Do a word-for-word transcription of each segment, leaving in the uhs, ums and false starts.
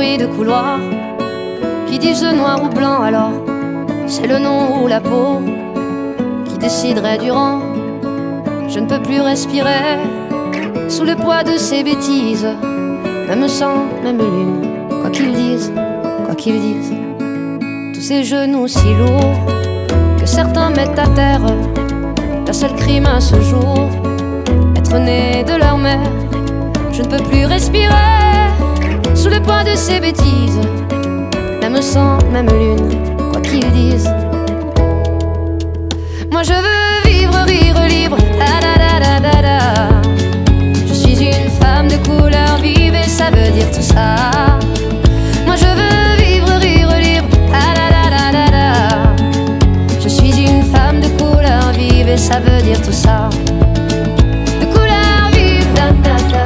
bruit de couloir qui disent noir ou blanc, alors c'est le nom ou la peau qui déciderait du rang. Je ne peux plus respirer sous le poids de ces bêtises, même sang, même lune, quoi qu'ils disent, quoi qu'ils disent. Tous ces genoux si lourds que certains mettent à terre, leur seul crime à ce jour, être né de leur mère. Je ne peux plus respirer sous le poids de ces bêtises, même sang, même lune, quoi qu'ils disent. Moi je veux vivre, rire libre, da da da da da da. Je suis une femme de couleur vive et ça veut dire tout ça. Moi je veux vivre, rire libre, da da da da da da. Je suis une femme de couleur vive et ça veut dire tout ça. De couleur vive, da da da.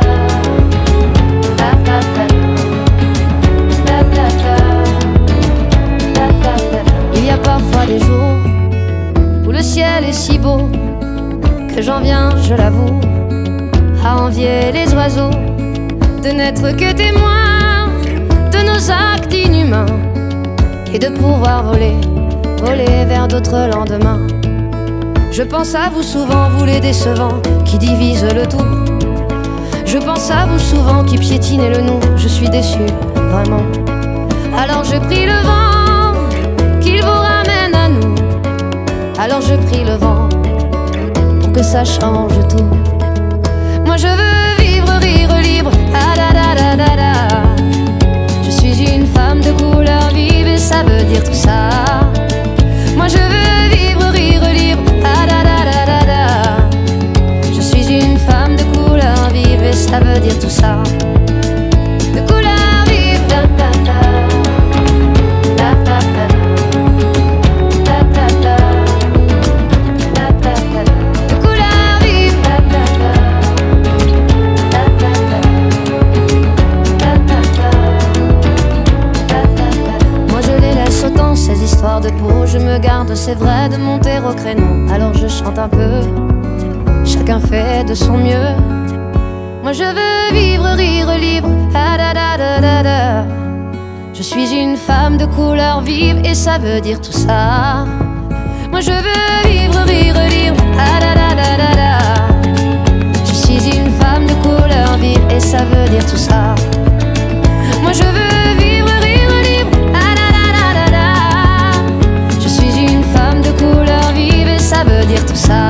Il y a parfois des jours où le ciel est si beau que j'en viens, je l'avoue, à envier les oiseaux de n'être que témoins de nos actes inhumains et de pouvoir voler, voler vers d'autres lendemains. Je pense à vous souvent, vous les décevants qui divisent le tout. Je pense à vous souvent qui piétinez le nous. Je suis déçu, vraiment. Alors je prie le vent qu'il vous ramène à nous. Alors je prie le vent pour que ça change tout. Moi je veux vivre, rire libre, ah da da da da da. Je suis une femme de couleur vive et ça veut dire tout ça. Moi je veux vivre, rire libre, ah da da da da da. Je suis une femme de couleur vive et ça veut dire tout ça. De couleur vive, da da da. Da da da. Da da da. Da da da. De couleur vive, da da da. Da da da. Da da da. Da da da. Moi je les laisse autant ces histoires de peau. Je me garde, c'est vrai, de monter au créneau. Alors je chante un peu. Chacun fait de son mieux. Moi je veux vivre, rire libre, ah da da da da da. Je suis une femme de couleur vive et ça veut dire tout ça. Moi je veux vivre, rire libre, ah da da da da da. Je suis une femme de couleur vive et ça veut dire tout ça. Moi je veux vivre, rire libre, ah da da da da da. Je suis une femme de couleur vive et ça veut dire tout ça.